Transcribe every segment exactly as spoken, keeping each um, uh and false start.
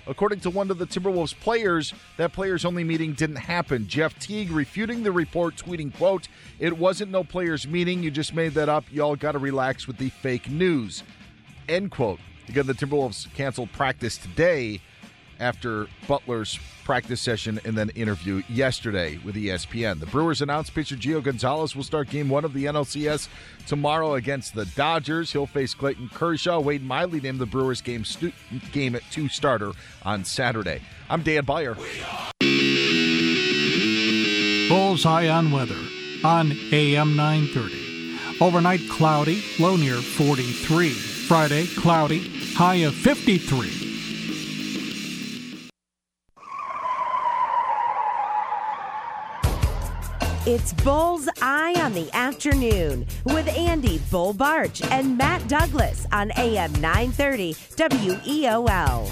According to one of the Timberwolves players, that players-only meeting didn't happen. Jeff Teague refuting the report, tweeting, quote, "It wasn't no players meeting. You just made that up. Y'all got to relax with the fake news," end quote. Again, the Timberwolves canceled practice today after Butler's practice session and then interview yesterday with E S P N. The Brewers announced pitcher Gio Gonzalez will start game one of the N L C S tomorrow against the Dodgers. He'll face Clayton Kershaw. Wade Miley named the Brewers game, stu- game at two starter on Saturday. I'm Dan Beyer. Bullseye on weather on A M nine thirty. Overnight cloudy, low near forty-three. Friday, cloudy, high of fifty-three. It's Bull's Eye on the Afternoon with Andy Bull Barch and Matt Douglas on A M nine thirty W E O L.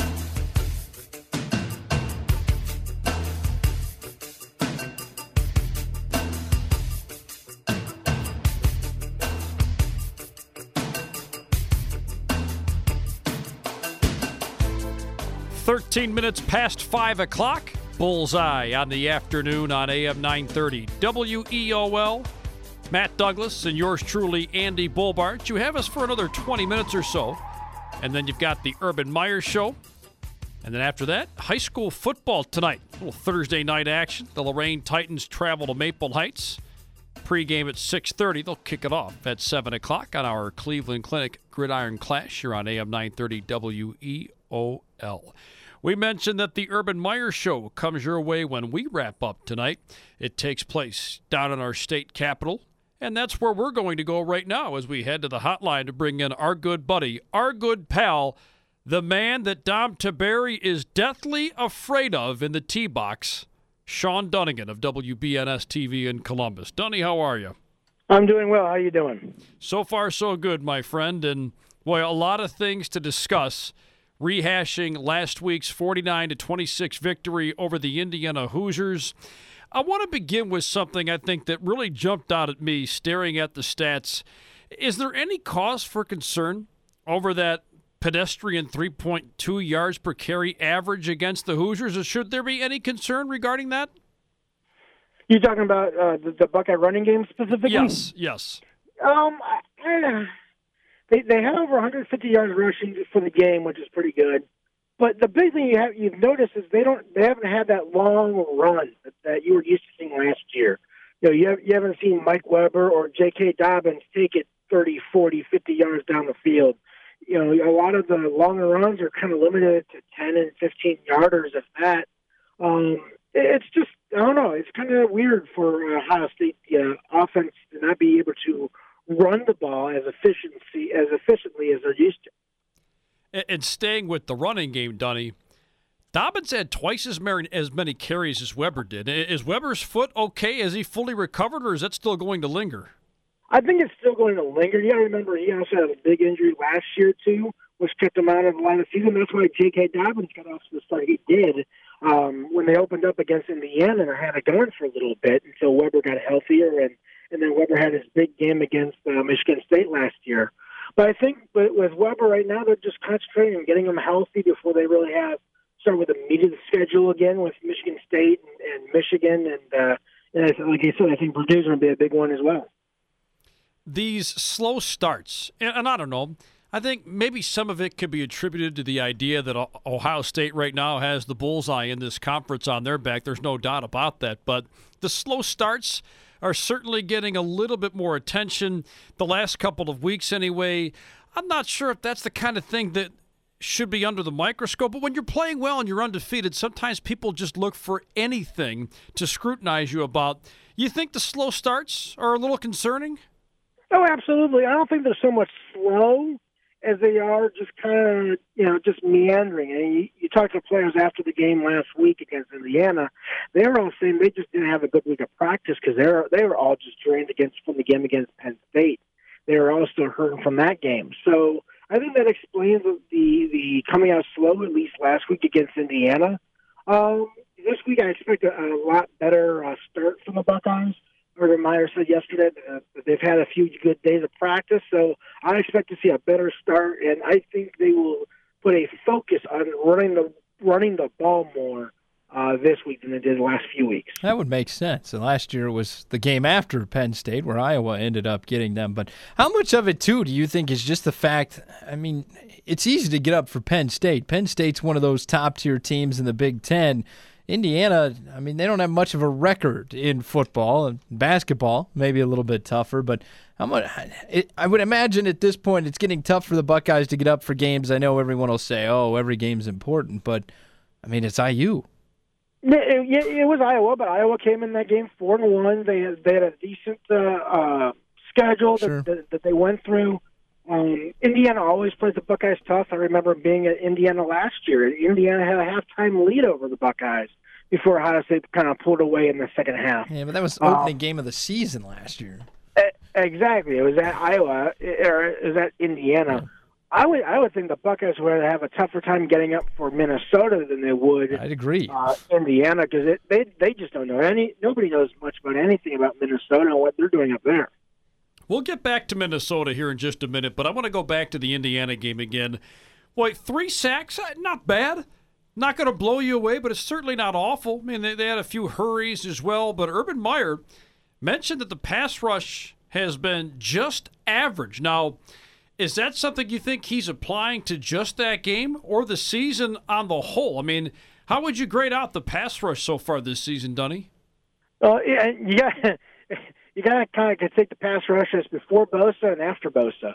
thirteen minutes past five o'clock. Bullseye on the afternoon on A M nine thirty W E O L. Matt Douglas and yours truly, Andy Bull Barch. You have us for another twenty minutes or so. And then you've got the Urban Meyer Show. And then after that, high school football tonight. A little Thursday night action. The Lorraine Titans travel to Maple Heights. Pre-game at six thirty. They'll kick it off at seven o'clock on our Cleveland Clinic Gridiron Clash here on A M nine thirty W E O L. We mentioned that the Urban Meyer Show comes your way when we wrap up tonight. It takes place down in our state capital, and that's where we're going to go right now as we head to the hotline to bring in our good buddy, our good pal, the man that Dom Tiberi is deathly afraid of in the tee box, Sean Dunnigan of W B N S T V in Columbus. Dunny, how are you? I'm doing well. How are you doing? So far, so good, my friend, and boy, a lot of things to discuss. Rehashing last week's forty-nine to twenty-six victory over the Indiana Hoosiers. I want to begin with something I think that really jumped out at me staring at the stats. Is there any cause for concern over that pedestrian three point two yards per carry average against the Hoosiers? Or should there be any concern regarding that? You talking about uh, the, the Buckeye running game specifically? Yes, yes. Um, I, I, They they had over one hundred fifty yards rushing for the game, which is pretty good. But the big thing you have you've noticed is they don't they haven't had that long run that, that you were used to seeing last year. You know, you have, you haven't seen Mike Weber or J K. Dobbins take it thirty, forty, fifty yards down the field. You know, a lot of the longer runs are kind of limited to ten and fifteen yarders, if that. Um, it's just I don't know. It's kind of weird for Ohio State the uh, offense to not be able to run the ball as efficiency as efficiently as they're used to. And staying with the running game, Dunny, Dobbins had twice as many, as many carries as Weber did. Is Weber's foot okay? Is he fully recovered, or is that still going to linger? I think it's still going to linger. You got to remember, he also had a big injury last year, too, which kept him out of the line of the season. That's why J K. Dobbins got off to the start he did um, when they opened up against Indiana and had it going for a little bit until Weber got healthier and And then Weber had his big game against uh, Michigan State last year. But I think but with Weber right now, they're just concentrating on getting him healthy before they really have start with a meat of the schedule again with Michigan State and, and Michigan. And, uh, and I, like I said, I think Purdue's going to be a big one as well. These slow starts, and, and I don't know, I think maybe some of it could be attributed to the idea that Ohio State right now has the bullseye in this conference on their back. There's no doubt about that. But the slow starts are certainly getting a little bit more attention the last couple of weeks anyway. I'm not sure if that's the kind of thing that should be under the microscope, but when you're playing well and you're undefeated, sometimes people just look for anything to scrutinize you about. You think the slow starts are a little concerning? Oh, absolutely. I don't think they're so much slow as they are just kind of, you know, just meandering. And you, you talk to players after the game last week against Indiana, they were all saying they just didn't have a good week of practice because they were, they were all just drained against from the game against Penn State. They were all still hurting from that game. So I think that explains the, the coming out slow, at least last week against Indiana. Um, this week I expect a, a lot better uh, start from the Buckeyes. Urban Meyer said yesterday uh, that they've had a few good days of practice, so I expect to see a better start, and I think they will put a focus on running the running the ball more uh, this week than they did the last few weeks. That would make sense. And last year was the game after Penn State where Iowa ended up getting them. But how much of it, too, do you think is just the fact, I mean, it's easy to get up for Penn State. Penn State's one of those top-tier teams in the Big Ten. Indiana, I mean, they don't have much of a record in football and basketball, maybe a little bit tougher, but how much? It, I would imagine at this point it's getting tough for the Buckeyes to get up for games. I know everyone will say, "Oh, every game's important," but I mean, it's I U. Yeah, it, it was Iowa, but Iowa came in that game four to one. They had, they had a decent uh, uh, schedule Sure. that, that, that they went through. Um, Indiana always plays the Buckeyes tough. I remember being at Indiana last year. Indiana had a halftime lead over the Buckeyes before Ohio State kind of pulled away in the second half. Yeah, but that was the opening uh, game of the season last year. Exactly. It was at Iowa, or it was at Indiana. Yeah. I would I would think the Buckeyes would have a tougher time getting up for Minnesota than they would. I'd agree. Uh, Indiana, because they they just don't know any. Nobody knows much about anything about Minnesota and what they're doing up there. We'll get back to Minnesota here in just a minute, but I want to go back to the Indiana game again. Boy, three sacks, not bad. Not going to blow you away, but it's certainly not awful. I mean, they, they had a few hurries as well, but Urban Meyer mentioned that the pass rush has been just average. Now, is that something you think he's applying to just that game or the season on the whole? I mean, how would you grade out the pass rush so far this season, Dunny? Well, yeah, you got you got to kind of take the pass rush as before Bosa and after Bosa.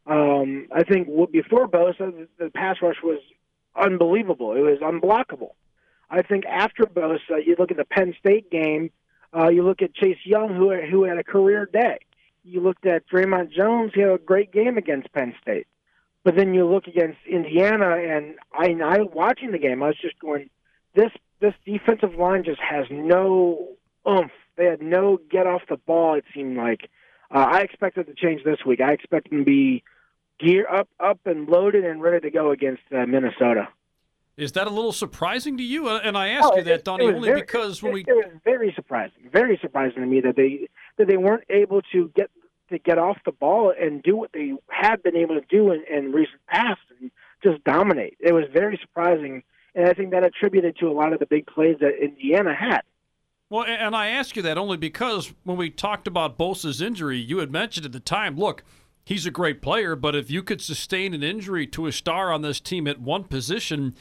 Um, I think before Bosa, the, the pass rush was unbelievable. It was unblockable. I think after Bosa, you look at the Penn State game, uh, you look at Chase Young, who who had a career day. You looked at Draymond Jones, he had a great game against Penn State. But then you look against Indiana, and I, I watching the game, I was just going, this this defensive line just has no oomph. They had no get off the ball, it seemed like. Uh, I expected to change this week. I expect them to be gear up, up and loaded and ready to go against uh, Minnesota. Is that a little surprising to you? And I ask oh, you that, Donnie, only very, because when it, we it was very surprising, very surprising to me that they that they weren't able to get to get off the ball and do what they had been able to do in, in recent past and just dominate. It was very surprising, and I think that attributed to a lot of the big plays that Indiana had. Well, and I ask you that only because when we talked about Bosa's injury, you had mentioned at the time, look, he's a great player, but if you could sustain an injury to a star on this team at one position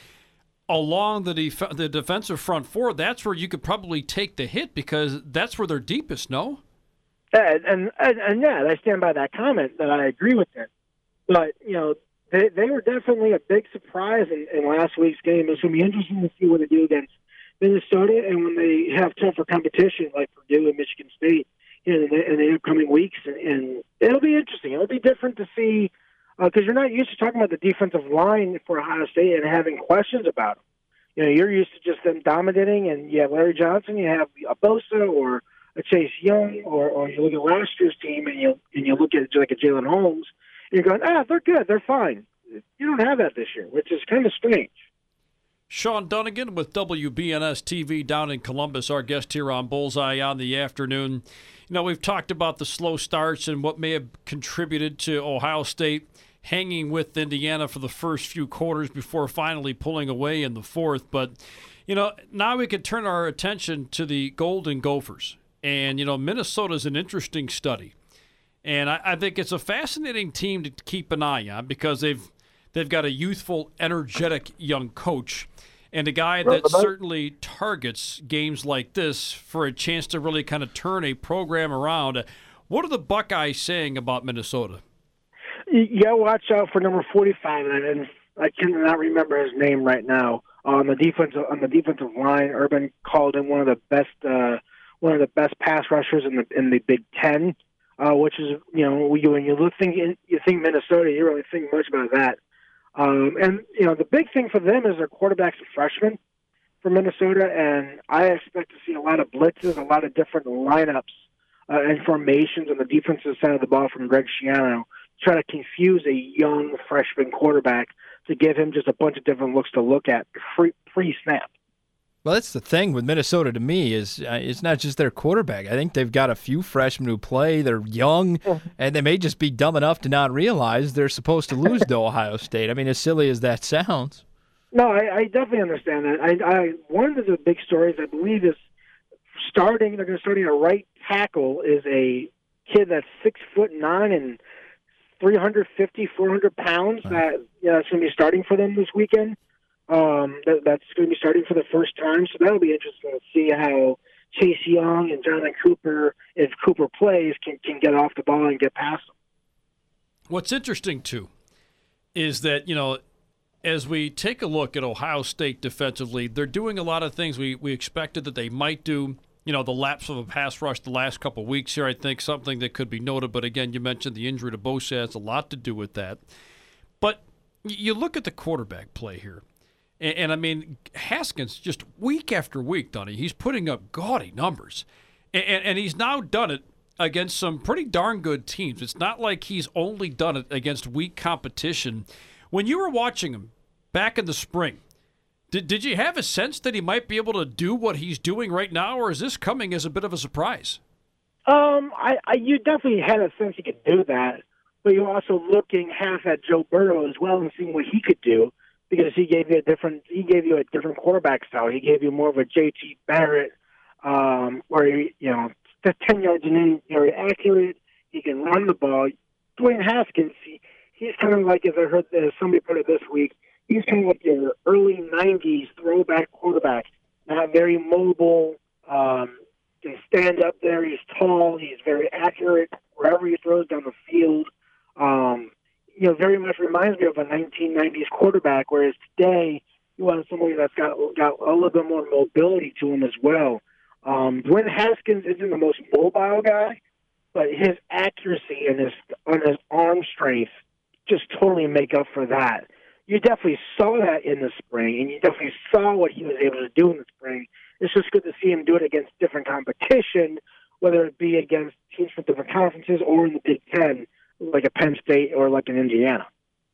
along the def- the defensive front four, that's where you could probably take the hit because that's where they're deepest, no? And, and, and, and yeah, I stand by that comment that I agree with it. But, you know, they, they were definitely a big surprise in, in last week's game. It's going to be interesting to see what they do against Minnesota and when they have tougher competition like Purdue and Michigan State you know, in, the, in the upcoming weeks. And, and it'll be interesting. It'll be different to see because uh, you're not used to talking about the defensive line for Ohio State and having questions about them. You know, you're used to just them dominating, and you have Larry Johnson, you have a Bosa or a Chase Young, or, or you look at last year's team and you and you look at like a Jalen Holmes, and you're going, ah, they're good, they're fine. You don't have that this year, which is kind of strange. Sean Dunnigan with W B N S T V down in Columbus, our guest here on Bullseye on the afternoon. You know, we've talked about the slow starts and what may have contributed to Ohio State hanging with Indiana for the first few quarters before finally pulling away in the fourth. But, you know, now we can turn our attention to the Golden Gophers. And, you know, Minnesota's an interesting study. And I, I think it's a fascinating team to keep an eye on because they've they've got a youthful, energetic young coach and a guy that certainly targets games like this for a chance to really kind of turn a program around. What are the Buckeyes saying about Minnesota? You got to watch out for number forty-five, and I cannot remember his name right now. On the defensive on the defensive line, Urban called him one of the best uh, one of the best pass rushers in the in the Big Ten, uh, which is you know when you look think you think Minnesota, you really think much about that. Um, and you know the big thing for them is their quarterback's a freshman for Minnesota, and I expect to see a lot of blitzes, a lot of different lineups uh, and formations on the defensive side of the ball from Greg Schiano. Try to confuse a young freshman quarterback to give him just a bunch of different looks to look at pre, pre-snap. Well, that's the thing with Minnesota to me is uh, it's not just their quarterback. I think they've got a few freshmen who play. They're young, and they may just be dumb enough to not realize they're supposed to lose to Ohio State. I mean, as silly as that sounds. No, I, I definitely understand that. I, I one of the big stories I believe is starting. They're going to starting a right tackle is a kid that's six foot nine and three hundred fifty, four hundred pounds. Right. That yeah, that's going to be starting for them this weekend. Um, that, that's going to be starting for the first time, so that'll be interesting to see how Chase Young and Jonathan Cooper, if Cooper plays, can can get off the ball and get past them. What's interesting too is that, you know, as we take a look at Ohio State defensively, they're doing a lot of things we, we expected that they might do. You know, the lapse of a pass rush the last couple of weeks here, I think, something that could be noted. But, again, you mentioned the injury to Bosa has a lot to do with that. But you look at the quarterback play here. And, and I mean, Haskins, just week after week, Donnie, he's putting up gaudy numbers. And, and, and he's now done it against some pretty darn good teams. It's not like he's only done it against weak competition. When you were watching him back in the spring, Did did you have a sense that he might be able to do what he's doing right now, or is this coming as a bit of a surprise? Um, I, I you definitely had a sense he could do that, but you're also looking half at Joe Burrow as well and seeing what he could do, because he gave you a different he gave you a different quarterback style. He gave you more of a J T Barrett, um, where he, you know, ten yards and in, very accurate. He can run the ball. Dwayne Haskins, he, he's kind of like, as I heard uh, somebody put it this week, he's kind of like your early nineties throwback quarterback. Not very mobile, um, can stand up there. He's tall. He's very accurate wherever he throws down the field. Um, you know, very much reminds me of a nineteen nineties quarterback, whereas today you want somebody that's got got a little bit more mobility to him as well. Um, Dwayne Haskins isn't the most mobile guy, but his accuracy and his on his arm strength just totally make up for that. You definitely saw that in the spring, and you definitely saw what he was able to do in the spring. It's just good to see him do it against different competition, whether it be against teams from different conferences or in the Big Ten, like a Penn State or like an Indiana.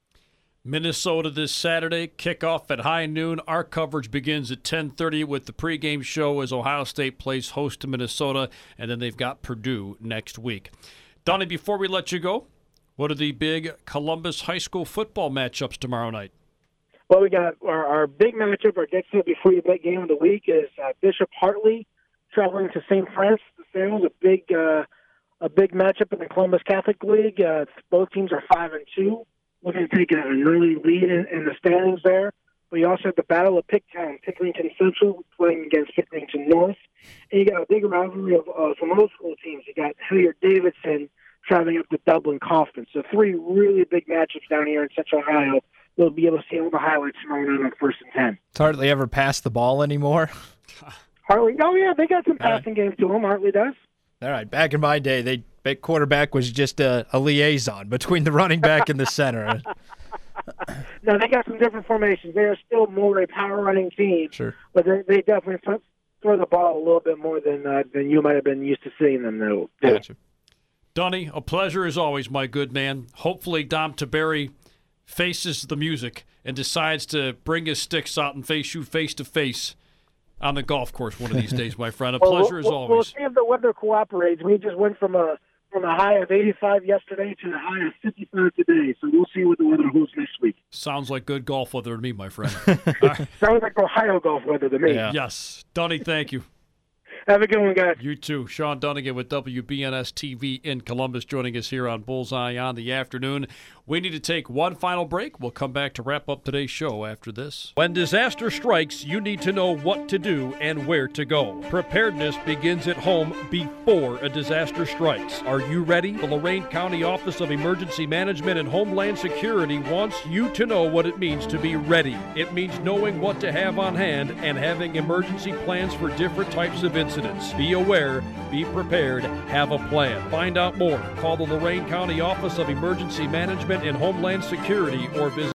Minnesota this Saturday, kickoff at high noon. Our coverage begins at ten thirty with the pregame show as Ohio State plays host to Minnesota, and then they've got Purdue next week. Donnie, before we let you go, what are the big Columbus High School football matchups tomorrow night? Well, we got our, our big matchup, our next before you bet game of the week is uh, Bishop Hartley traveling to Saint Francis de Sales, a big, uh, a big matchup in the Columbus Catholic League. Uh, both teams are five and two, looking to take an early lead in, in the standings there. But you also have the Battle of Picktown, Pickerington Central playing against Pickerington North, and you got a big rivalry of uh, some old school teams. You got Hilliard Davidson traveling up to Dublin Kaufman. So three really big matchups down here in Central Ohio. We'll be able to see all the highlights tomorrow night on First and Ten. Does Hartley ever pass the ball anymore? Hartley, oh yeah, they got some passing games to him. Hartley does. All right, back in my day, they that quarterback was just a, a liaison between the running back and the center. No, they got some different formations. They are still more a power running team. Sure, but they, they definitely throw the ball a little bit more than uh, than you might have been used to seeing them do. Gotcha. Donnie, a pleasure as always, my good man. Hopefully Dom Tiberi faces the music and decides to bring his sticks out and face you face-to-face on the golf course one of these days, my friend. A well, pleasure we'll, as we'll, always. We'll see if the weather cooperates. We just went from a from a high of eighty-five yesterday to a high of fifty-five today, so we'll see what the weather holds next week. Sounds like good golf weather to me, my friend. Right. Sounds like Ohio golf weather to me. Yeah. Yes. Donnie, thank you. Have a good one, guys. You too. Sean Dunnigan with W B N S T V in Columbus joining us here on Bullseye on the afternoon. We need to take one final break. We'll come back to wrap up today's show after this. When disaster strikes, you need to know what to do and where to go. Preparedness begins at home before a disaster strikes. Are you ready? The Lorain County Office of Emergency Management and Homeland Security wants you to know what it means to be ready. It means knowing what to have on hand and having emergency plans for different types of incidents. Be aware, be prepared, have a plan. Find out more. Call the Lorain County Office of Emergency Management and Homeland Security or visit